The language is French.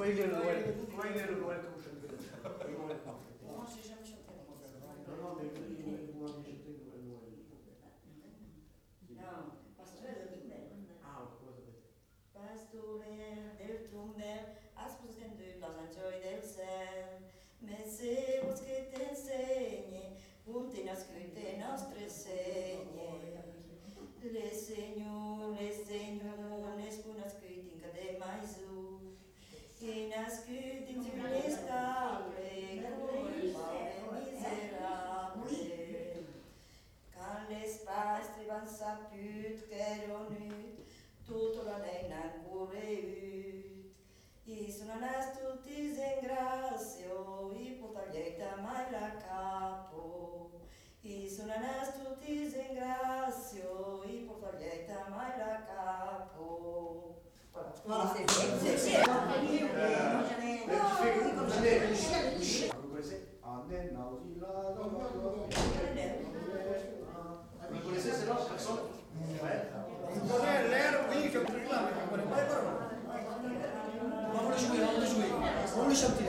il est le Noël que vous chantez? Moi, j'ai jamais chanté. Non, mais vous m'avez chanté Noël. Non, Pastore del Tunnel. Ah, comment ça s'appelle? Pastore del Tunnel, ascoltando los angeli del ciel, mettez-vous che t'enseigne, punti nascoste nostre segne. Les seigneurs, nescun nascuti in cade mai su, e nascuti in le stable, come il povero miserabile. Quand l'espace van saput qu'ero nut, tutto la neina cureut. I sono nastutis in grazio, i portaglietta mai la capo. I sono nastutis in grazio, i portaglietta mai la capo. Voilà, c'est Vous connaissez? Vous connaissez celle-là, personne? Ouais. Vous connaissez l'air, oui, je peux pas, mais je ne connais pas les paroles. On va le jouer, on va le jouer. On va le chanter.